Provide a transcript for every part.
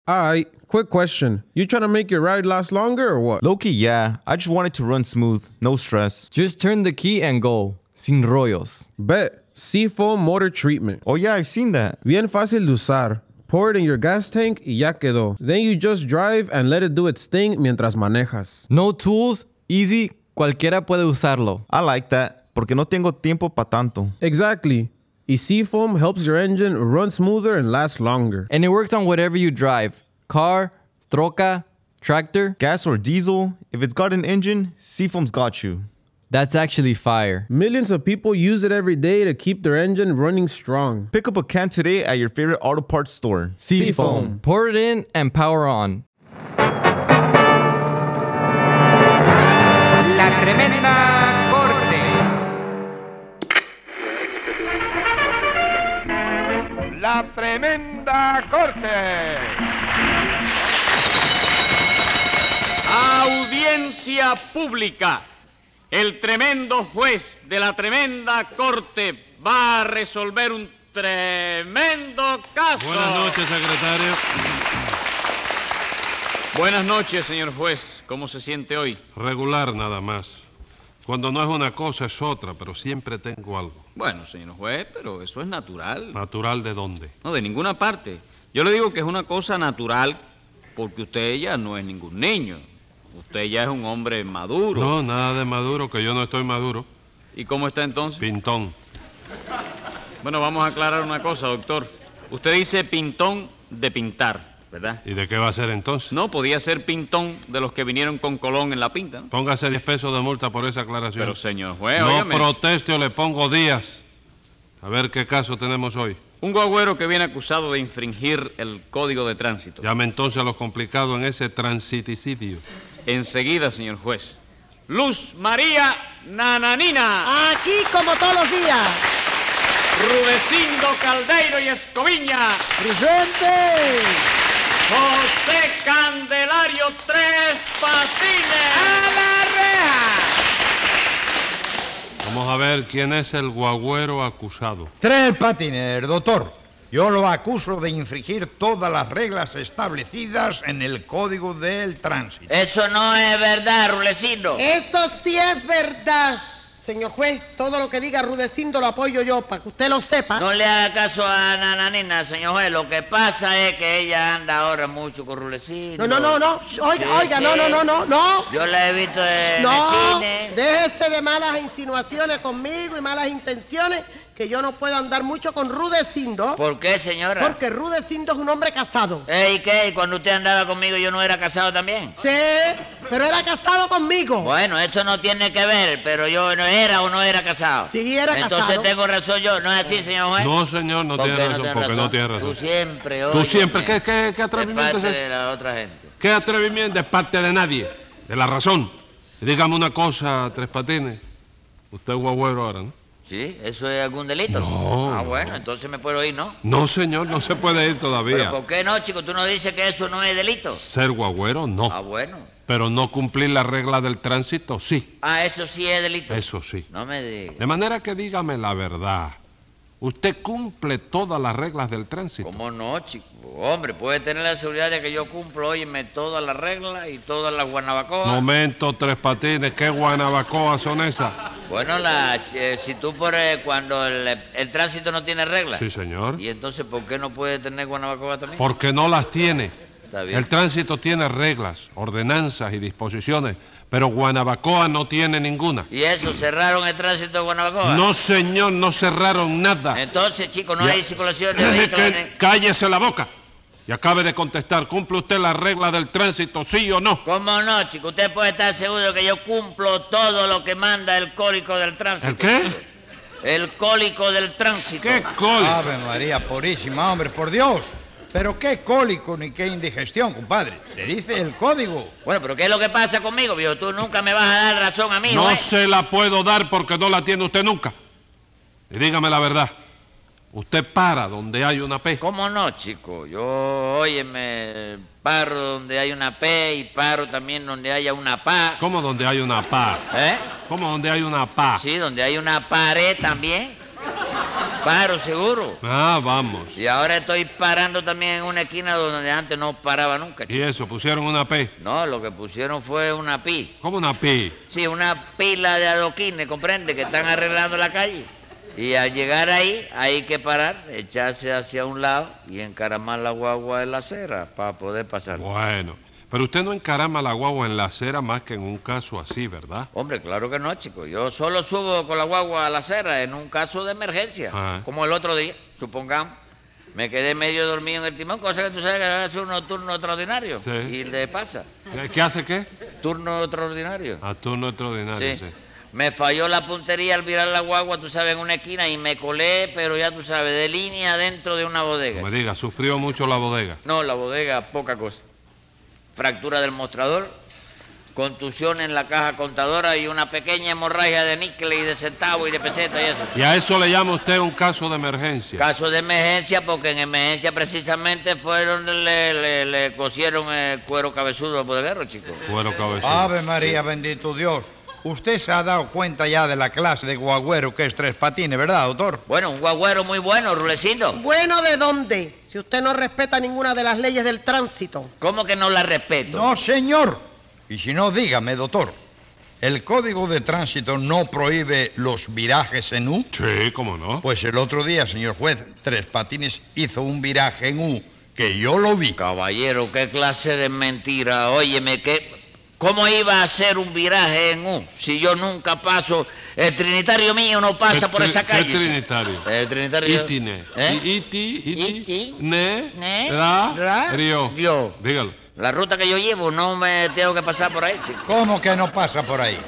Alright, quick question. You trying to make your ride last longer or what? Low-key, yeah. I just want it to run smooth. No stress. Just turn the key and go. Sin rollos. Bet. Seafoam motor treatment. Oh, yeah, I've seen that. Bien fácil de usar. Pour it in your gas tank y ya quedó. Then you just drive and let it do its thing mientras manejas. No tools, easy, cualquiera puede usarlo. I like that, porque no tengo tiempo pa' tanto. Exactly. Y Seafoam helps your engine run smoother and last longer. And it works on whatever you drive. Car, troca, tractor. Gas or diesel, if it's got an engine, Seafoam's got you. That's actually fire. Millions of people use it every day to keep their engine running strong. Pick up a can today at your favorite auto parts store. Seafoam. Pour it in and power on. La Tremenda Corte. La Tremenda Corte. Audiencia pública. El tremendo juez de la tremenda corte va a resolver un tremendo caso. Buenas noches, secretario. Buenas noches, señor juez. ¿Cómo se siente hoy? Regular nada más. Cuando no es una cosa es otra, pero siempre tengo algo. Bueno, señor juez, pero eso es natural. ¿Natural de dónde? No, de ninguna parte. Yo le digo que es una cosa natural porque usted ya no es ningún niño. Usted ya es un hombre maduro. No, nada de maduro, que yo no estoy maduro. ¿Y cómo está entonces? Pintón. Bueno, vamos a aclarar una cosa, doctor. Usted dice pintón de pintar, ¿verdad? ¿Y de qué va a ser entonces? No, podía ser pintón de los que vinieron con Colón en la pinta, ¿no? Póngase 10 pesos de multa por esa aclaración. Pero, señor juez, no óigame. proteste o le pongo días. A ver qué caso tenemos hoy. Un guagüero que viene acusado de infringir el código de tránsito. Llame entonces a los complicados en ese transiticidio. Enseguida, señor juez. Luz María Nananina. Aquí como todos los días. Rudecindo Caldeiro y Escoviña. ¡Presente! José Candelario Tres Patines. ¡A la reja! Vamos a ver quién es el guagüero acusado. Tres Patines, doctor. Yo lo acuso de infringir todas las reglas establecidas en el Código del Tránsito. Eso no es verdad, Rulecindo. Eso sí es verdad. Señor juez, todo lo que diga Rudecindo lo apoyo yo, para que usted lo sepa. No le haga caso a Nananina, señor juez. Lo que pasa es que ella anda ahora mucho con Rulecindo. No. Oiga, Sí, no. Yo la he visto en No, el cine. déjese de malas insinuaciones conmigo y malas intenciones, que yo no puedo andar mucho con Rudecindo. ¿Por qué, señora? Porque Rudecindo es un hombre casado. ¿Y qué? ¿Y cuando usted andaba conmigo yo no era casado también? Sí, pero era casado conmigo. Bueno, eso no tiene que ver, pero yo no era o no era casado. Sí, era Entonces casado. tengo razón yo, ¿no es así, señor juez? No, señor, no ¿Por tiene qué razón, tiene porque no tiene razón. Tú siempre, Tú siempre, óyeme, ¿qué atrevimiento de parte es ese? de la otra gente. ¿Qué atrevimiento es parte de nadie? De la razón. Y dígame una cosa, Tres Patines. Usted es guagüero ahora, ¿no? ¿Sí? ¿Eso es algún delito? No, Ah, no. bueno, entonces me puedo ir, ¿no? No, señor, no se puede ir todavía. ¿Pero por qué no, chico? ¿Tú no dices que eso no es delito? Ser guagüero, no. Ah, bueno. Pero no cumplir las reglas del tránsito, sí. Ah, eso sí es delito. Eso sí. No me digas. De manera que dígame la verdad. ¿Usted cumple todas las reglas del tránsito? ¿Cómo no, chico? Hombre, puede tener la seguridad de que yo cumplo, óyeme, todas las reglas y todas las guanabacoas. Momento, Tres Patines, ¿qué guanabacoas son esas? Bueno, si tú cuando el tránsito no tiene reglas. Sí, señor. ¿Y entonces por qué no puede tener guanabacoa también? Porque no las tiene. Está bien. El tránsito tiene reglas, ordenanzas y disposiciones, pero Guanabacoa no tiene ninguna. ¿Y eso, cerraron el tránsito de Guanabacoa? No, señor, no cerraron nada. Entonces, chico, no Ya. hay circulación de Deje vehículos. que cállese la boca y acabe de contestar. ¿Cumple usted las reglas del tránsito, sí o no? ¿Cómo no, chico? Usted puede estar seguro de que yo cumplo todo lo que manda el código del tránsito. ¿El qué? El cólico del tránsito. ¿Qué cólico? Ave María purísima, hombre, por Dios. Pero qué cólico ni qué indigestión, compadre. Le dice el código. Bueno, pero ¿qué es lo que pasa conmigo, viejo? Tú nunca me vas a dar razón a mí, No ¿no? se la puedo dar porque no la tiene usted nunca. Y dígame la verdad. Usted para donde hay una P. ¿Cómo no, chico? Yo, óyeme, paro donde hay una P y paro también donde haya una PA. ¿Cómo donde hay una PA? ¿Eh? ¿Cómo donde hay una PA? Sí, donde hay una pared también. Paro seguro. Ah, vamos. Y ahora estoy parando también en una esquina donde antes no paraba nunca, ¿Y chico. eso? ¿Pusieron una P? No, lo que pusieron fue una pi. ¿Cómo una P? Sí, una pila de adoquines, ¿comprende? Que están arreglando la calle. Y al llegar ahí, hay que parar, echarse hacia un lado y encaramar la guagua en la acera para poder pasar. Bueno, pero usted no encarama la guagua en la acera más que en un caso así, ¿verdad? Hombre, claro que no, chico. Yo solo subo con la guagua a la acera en un caso de emergencia. Ah. Como el otro día, supongamos. Me quedé medio dormido en el timón, cosa que tú sabes que hace unos turnos extraordinarios. Sí. Y le pasa. ¿Qué hace qué? Turno extraordinario. A turno extraordinario, sí. Me falló la puntería al virar la guagua, tú sabes, en una esquina y me colé, pero ya tú sabes, de línea dentro de una bodega. No me diga, sufrió mucho la bodega. No, la bodega, poca cosa. Fractura del mostrador, contusión en la caja contadora y una pequeña hemorragia de níquel y de centavo y de peseta y eso. ¿Y a eso le llama usted un caso de emergencia? Caso de emergencia, porque en emergencia precisamente fue donde le cosieron el cuero cabezudo al bodeguero, chico. Cuero cabezudo. Ave María, bendito Dios. Usted se ha dado cuenta ya de la clase de guagüero que es Tres Patines, ¿verdad, doctor? Bueno, un guagüero muy bueno, Rulecito. ¿Bueno de dónde? Si usted no respeta ninguna de las leyes del tránsito. ¿Cómo que no la respeto? No, señor. Y si no, dígame, doctor. ¿El Código de Tránsito no prohíbe los virajes en U? Sí, ¿cómo no? Pues el otro día, señor juez, Tres Patines hizo un viraje en U que yo lo vi. Caballero, qué clase de mentira. Óyeme, ¿cómo iba a hacer un viraje en U si yo nunca paso? El trinitario mío no pasa por esa calle. ¿Qué trinitario? El trinitario. Itine. ¿Eh? Iti, ne, Ne, ra, ra, rio. rio. Dígalo. La ruta que yo llevo no me tengo que pasar por ahí, chico. ¿Cómo que no pasa por ahí?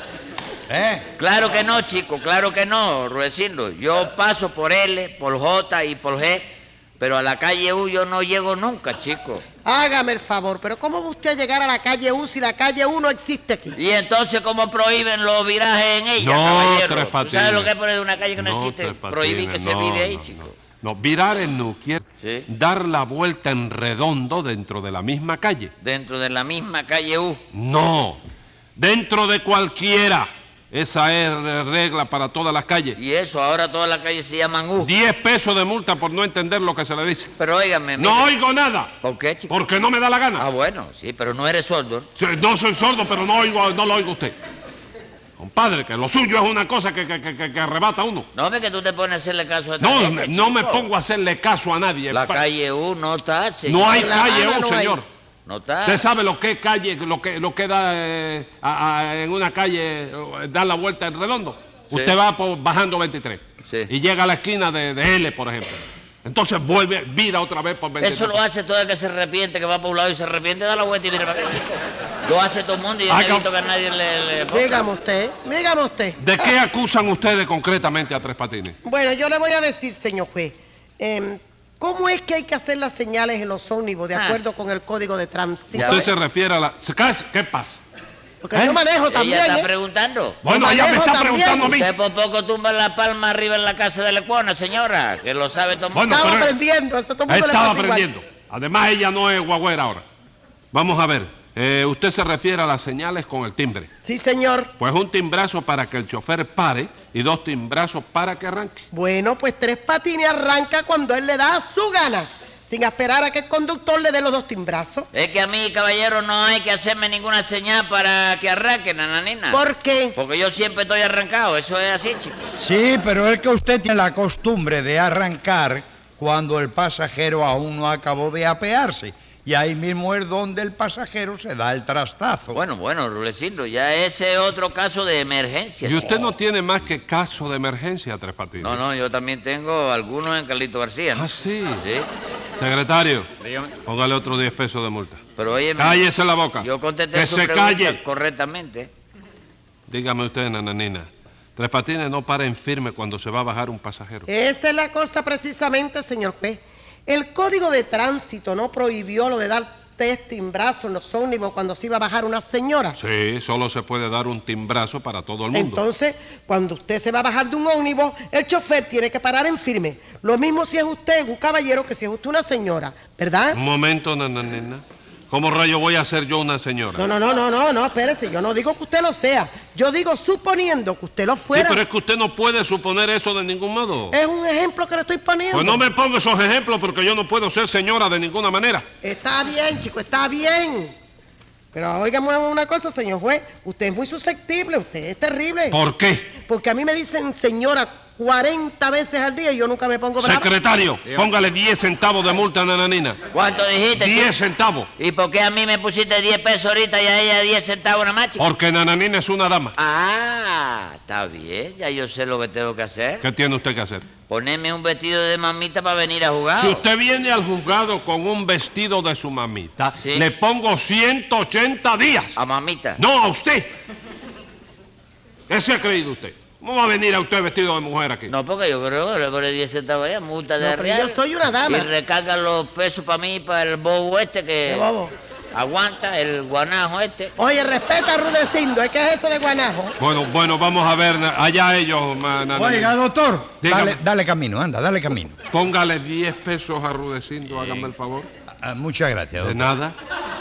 Claro que no, chico, claro que no, Ruecindo. Yo paso por L, por J y por G, pero a la calle U yo no llego nunca, chico. Hágame el favor, pero ¿cómo va usted a llegar a la calle U si la calle U no existe aquí? Y entonces, ¿cómo prohíben los virajes en ella, No, caballero? Tres ¿Tú Patines. sabes lo que es poner una calle que no existe? Tres Patines, Prohibir que se no, vire ahí, no, chico. No, virar en U quiere Sí. dar la vuelta en redondo dentro de la misma calle. Dentro de la misma calle U. No, dentro de cualquiera. Esa es regla para todas las calles. Y eso, ahora todas las calles se llaman U. 10 pesos de multa por no entender lo que se le dice. Pero óigame, No mire. oigo nada, ¿Por qué, chico? porque no me da la Ah, gana. bueno, sí, pero no eres sordo. Sí, no soy sordo, pero no lo oigo usted. Compadre, que lo suyo es una cosa que arrebata a uno. No ve que tú te pones a hacerle caso a esta No, gente, no me chico. pongo a hacerle caso a nadie. La calle U no está, señor. No hay La calle Habana U, no hay. señor. No está. Usted sabe lo que es calle, lo que da en una calle, dar la vuelta en redondo. Sí. Usted va bajando 23 Sí. y llega a la esquina de L, por ejemplo. Entonces vira otra vez por 23. Eso lo hace todo el que se arrepiente, que va por un lado y se arrepiente, da la vuelta y viene para acá. Lo hace todo el mundo y yo no he Haga- visto que a nadie le... Dígame usted. ¿De qué acusan ustedes concretamente a Tres Patines? Bueno, yo le voy a decir, señor juez, ¿cómo es que hay que hacer las señales en los ómnibus de acuerdo con el Código de Tránsito? Usted se refiere a la... ¿Qué pasa? Porque yo manejo también, Ella está ¿eh? preguntando. Bueno, ella me manejo está también. preguntando a mí. Usted por poco tumba la palma arriba en la casa de la Ecuona, señora, que lo sabe todo el mundo. Bueno, Estaba pero- aprendiendo, eso todo el mundo le Estaba pasa igual. aprendiendo. Además, ella no es guagüera ahora. Vamos a ver. Usted se refiere a las señales con el timbre. Sí, señor. Pues un timbrazo para que el chofer pare y 2 timbrazos para que arranque. Bueno, pues Tres Patines arranca cuando él le da su gana, sin esperar a que el conductor le dé los 2 timbrazos. Es que a mí, caballero, no hay que hacerme ninguna señal para que arranque, nananina. ¿Por qué? Porque yo siempre estoy arrancado, eso es así, chico. Sí, pero es que usted tiene la costumbre de arrancar cuando el pasajero aún no acabó de apearse. Y ahí mismo es donde el pasajero se da el trastazo. Bueno, Rulecito, ya ese es otro caso de emergencia. Y usted no tiene más que caso de emergencia, Tres Patines. No, yo también tengo algunos en Carlito García, ¿no? Ah, sí. Sí, Secretario, Dígame. póngale otros 10 pesos de multa. pero oye... Cállese la boca. Yo contesté Que su se pregunta calle. correctamente. Dígame usted, nananina. Tres Patines no para en firme cuando se va a bajar un pasajero. Esa es la cosa precisamente, señor juez. El Código de Tránsito no prohibió lo de dar 3 timbrazos en los ómnibus cuando se iba a bajar una señora. Sí, solo se puede dar un timbrazo para todo el mundo. Entonces, cuando usted se va a bajar de un ómnibus, el chofer tiene que parar en firme. Lo mismo si es usted un caballero que si es usted una señora, ¿verdad? Un momento, nananina. ¿Cómo rayo voy a ser yo una señora? No, espérese, yo no digo que usted lo sea. Yo digo suponiendo que usted lo Sí, fuera. pero es que usted no puede suponer eso de ningún modo. Es un ejemplo que le estoy poniendo. Pues no me ponga esos ejemplos porque yo no puedo ser señora de ninguna manera. Está bien, chico, está bien. Pero óigame una cosa, señor juez. Usted es muy susceptible, usted es terrible. ¿Por qué? Porque a mí me dicen señora 40 veces al día y yo nunca me pongo brava. Secretario, póngale 10 centavos de multa a Nananina. ¿Cuánto dijiste, 10 chico? centavos. ¿Y por qué a mí me pusiste 10 pesos ahorita y a ella 10 centavos nada más, chico? Porque Nananina es una dama. Ah, está bien, ya yo sé lo que tengo que hacer. ¿Qué tiene usted que hacer? Ponerme un vestido de mamita para venir a jugar. Si usted viene al juzgado con un vestido de su mamita, Sí. le pongo 180 días. A mamita. No, a usted. ¿Qué se ha creído usted? ¿Cómo va a venir a usted vestido de mujer aquí? No, porque yo creo que le pone 10 centavos allá, multa de No, pero arriba. yo soy una dama. Y recarga los pesos para mí, para el bobo este que ¿Qué bobo? aguanta, el guanajo este. Oye, respeta a Rudecindo, ¿qué es eso de guanajo? Bueno, vamos a ver. Allá ellos, Nananina. Oiga, doctor, Dígame. dale camino, anda, dale camino. Póngale 10 pesos a Rudecindo, hágame el favor. Muchas gracias, De doctor. nada.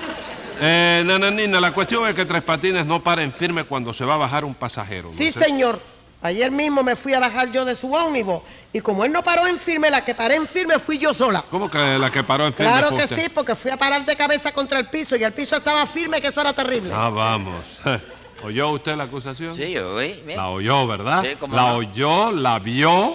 Nananina, la cuestión es que Tres Patines no paren firme cuando se va a bajar un pasajero. ¿no Sí, es eso? señor. Ayer mismo me fui a bajar yo de su ómnibus y como él no paró en firme, la que paré en firme fui yo sola. ¿Cómo que la que paró en firme Claro fue que usted? sí, porque fui a parar de cabeza contra el piso y el piso estaba firme, que eso era terrible. Ah, vamos. ¿Oyó usted la acusación? Sí, yo oí, bien. La oyó, ¿verdad? Sí, cómo la no. oyó, la vio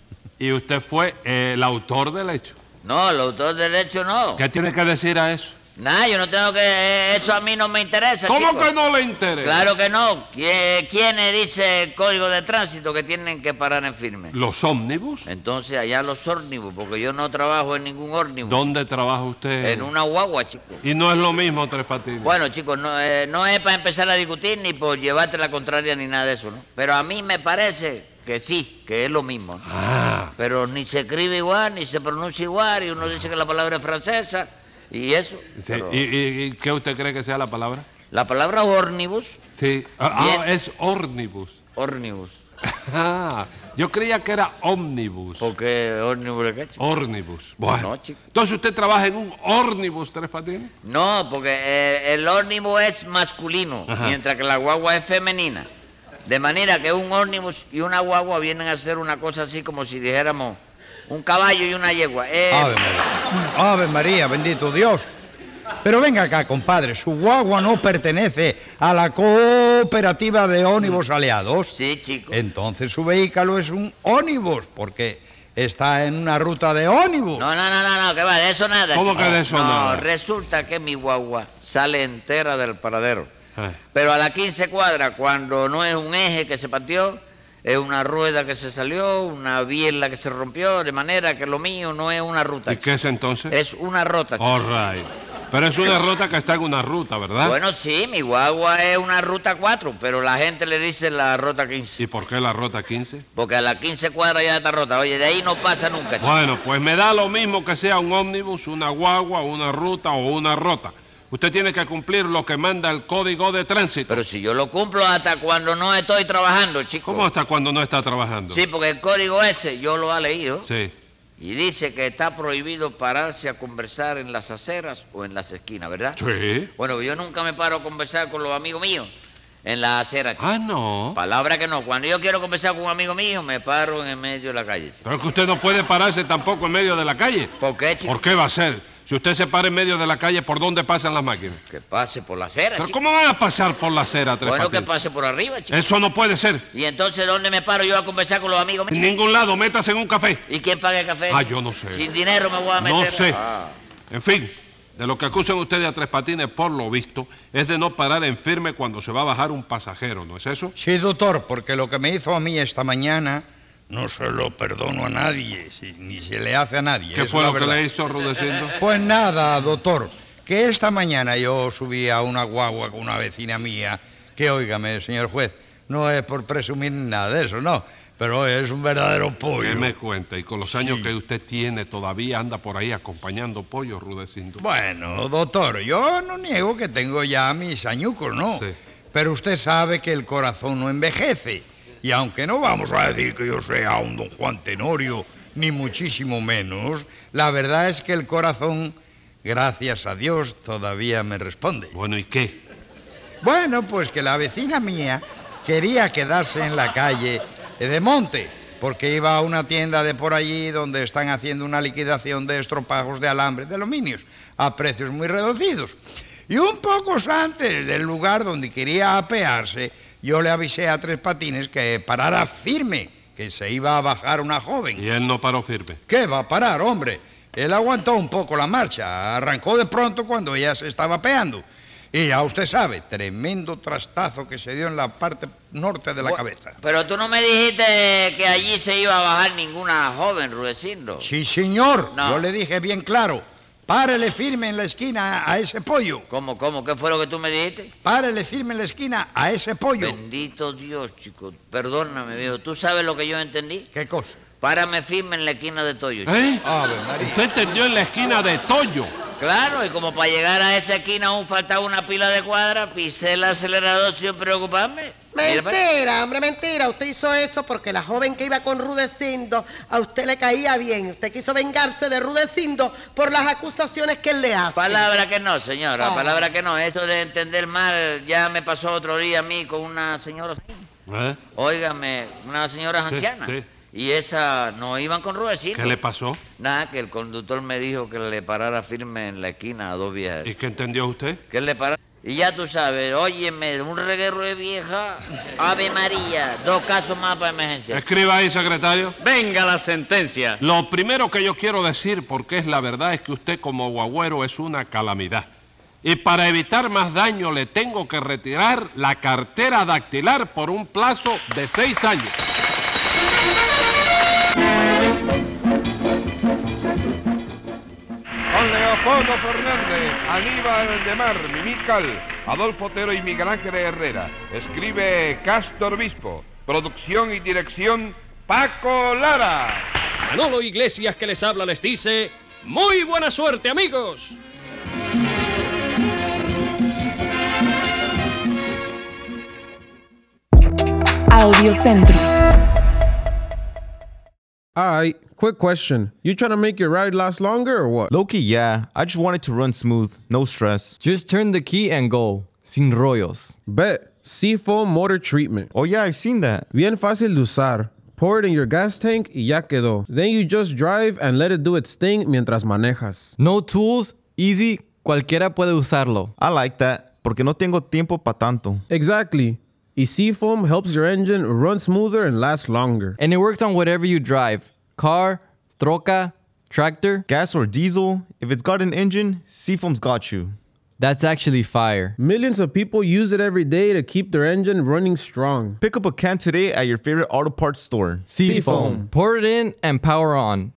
y usted fue el autor del hecho. No, el autor del hecho no. ¿Qué tiene que decir a eso? Nada, yo no tengo que... Eso a mí no me interesa, ¿Cómo chico. que no le interesa? Claro que no. ¿Quién dice el código de tránsito que tienen que parar en firme? ¿Los ómnibus? Entonces allá los ómnibus, porque yo no trabajo en ningún ómnibus. ¿Dónde trabaja usted? En una guagua, chico. Y no es lo mismo, Tres Patines. Bueno, chicos, no es para empezar a discutir ni por llevarte la contraria ni nada de eso, ¿no? Pero a mí me parece que sí, que es lo mismo, ¿no? Ah, Pero ni se escribe igual, ni se pronuncia igual, y uno dice que la palabra es francesa, y eso. sí. Pero ¿Y qué usted cree que sea la palabra? la palabra ómnibus, Sí. Bien. Es ómnibus. ómnibus. Ah, yo creía que era ómnibus. ¿Por qué ómnibus de qué, chico? Ómnibus. Bueno. No, chico. Entonces usted trabaja en un ómnibus, Tres Patines. No, porque el ómnibus es masculino, Ajá. mientras que la guagua es femenina. De manera que un ómnibus y una guagua vienen a ser una cosa así como si dijéramos un caballo y una yegua. Ave María. Ave María, bendito Dios. Pero venga acá, compadre, su guagua no pertenece a la cooperativa de ónibus aliados. Sí, chico. Entonces su vehículo es un ónibus, porque está en una ruta de ónibus. No, que va, de eso nada. ¿Cómo chico. que de eso no, nada? resulta que mi guagua sale entera del paradero. Ah. Pero a las 15 cuadras, cuando no es un eje que se partió, es una rueda que se salió, una biela que se rompió, de manera que lo mío no es una ruta. ¿Y qué es entonces? Es una rota, chico. All right. Pero es una ruta que está en una ruta, ¿verdad? Bueno, sí, mi guagua es una ruta 4, pero la gente le dice la ruta 15. ¿Y por qué la ruta 15? Porque a las 15 cuadras ya está rota. Oye, de ahí no pasa nunca, chico. Bueno, pues me da lo mismo que sea un ómnibus, una guagua, una ruta o una rota. Usted tiene que cumplir lo que manda el Código de Tránsito. Pero si yo lo cumplo hasta cuando no estoy trabajando, chico. ¿Cómo hasta cuando no está trabajando? Sí, porque el código ese yo lo he leído. Sí. Y dice que está prohibido pararse a conversar en las aceras o en las esquinas, ¿verdad? Sí. Bueno, yo nunca me paro a conversar con los amigos míos en las aceras, chico. Ah, no. Palabra que no. Cuando yo quiero conversar con un amigo mío, me paro en el medio de la calle, chico. Pero es que usted no puede pararse tampoco en medio de la calle. ¿Por qué, chico? ¿Por qué va a ser? Si usted se para en medio de la calle, ¿por dónde pasan las máquinas? Que pase por la acera, ¿Pero chico. cómo van a pasar por la acera, Tres Bueno, que Patines? pase por arriba, chico. Eso no puede ser. Y entonces, ¿dónde me paro yo a conversar con los amigos míos? En ningún lado, métase en un café. ¿Y quién paga el café? Ah, yo no sé. Sin dinero me voy a meter. No sé. Ah. En fin, de lo que acusan ustedes a Tres Patines, por lo visto, es de no parar en firme cuando se va a bajar un pasajero, ¿no es eso? Sí, doctor, porque lo que me hizo a mí esta mañana no se lo perdono a nadie, ni se le hace a nadie. ¿Qué esa fue es la lo que verdad. le hizo Rudecindo? Pues nada, doctor, que esta mañana yo subí a una guagua con una vecina mía, que óigame, señor juez, no es por presumir nada de eso, no, pero es un verdadero pollo. ¿Qué me cuenta? Y con los años Sí. que usted tiene, todavía anda por ahí acompañando pollo, Rudecindo. Bueno, doctor, yo no niego que tengo ya mis añucos, ¿no? Sí. Pero usted sabe que el corazón no envejece. Y aunque no vamos a decir que yo sea un don Juan Tenorio, ni muchísimo menos, la verdad es que el corazón, gracias a Dios, todavía me responde. Bueno, ¿y qué? Bueno, pues que la vecina mía quería quedarse en la calle de Monte, porque iba a una tienda de por allí donde están haciendo una liquidación de estropajos de alambre de aluminios a precios muy reducidos. Y un poco antes del lugar donde quería apearse, yo le avisé a Tres Patines que parara firme, que se iba a bajar una joven. Y él no paró firme. ¿Qué va a parar, hombre? Él aguantó un poco la marcha, arrancó de pronto cuando ella se estaba apeando. Y ya usted sabe, tremendo trastazo que se dio en la parte norte de la cabeza. Pero tú no me dijiste que allí se iba a bajar ninguna joven, Rudecindo. Sí, señor. No. Yo le dije bien claro. Párele firme en la esquina a ese pollo. ¿Cómo? ¿Qué fue lo que tú me dijiste? Párele firme en la esquina a ese pollo. Bendito Dios, chico. Perdóname, viejo. ¿Tú sabes lo que yo entendí? ¿Qué cosa? Párame firme en la esquina de Toyo, chico. ¿Eh? Ave María. Usted entendió en la esquina de Toyo. Claro, y como para llegar a esa esquina aún faltaba una pila de cuadras, pisé el acelerador sin preocuparme. Mira, Mentira, hombre, mentira. Usted hizo eso porque la joven que iba con Rudecindo a usted le caía bien. Usted quiso vengarse de Rudecindo por las acusaciones que él le hace. Palabra que no, señora, Ah. palabra que no. Eso de entender mal ya me pasó otro día a mí con una señora así. ¿Eh? Óigame, una señora Sí, anciana. sí. Y esa no iban con Rudecindo. ¿Qué le pasó? Nada, que el conductor me dijo que le parara firme en la esquina a dos viejas. ¿Y qué entendió usted? Que le parara. Y ya tú sabes, óyeme, un reguero de vieja, Ave María, 2 casos más para emergencia. Escriba ahí, secretario. Venga la sentencia. Lo primero que yo quiero decir, porque es la verdad, es que usted como guagüero es una calamidad. Y para evitar más daño le tengo que retirar la cartera dactilar por un plazo de 6 años. Con Leopoldo Fernández, Aníbal de Mar, Mimical, Adolfo Otero y Miguel Ángel Herrera. Escribe Castor Bispo. Producción y dirección Paco Lara. Manolo Iglesias que les habla les dice, ¡muy buena suerte, amigos! Audiocentro. Alright, quick question. You trying to make your ride last longer or what? Low-key, yeah. I just want it to run smooth. No stress. Just turn the key and go. Sin rollos. Bet. Seafoam Motor Treatment. Oh, yeah, I've seen that. Bien fácil de usar. Pour it in your gas tank y ya quedó. Then you just drive and let it do its thing mientras manejas. No tools, easy, cualquiera puede usarlo. I like that, porque no tengo tiempo pa' tanto. Exactly. Y Seafoam helps your engine run smoother and last longer. And it works on whatever you drive. Car, troca, tractor. Gas or diesel, if it's got an engine, Seafoam's got you. That's actually fire. Millions of people use it every day to keep their engine running strong. Pick up a can today at your favorite auto parts store. Seafoam. Pour it in and power on.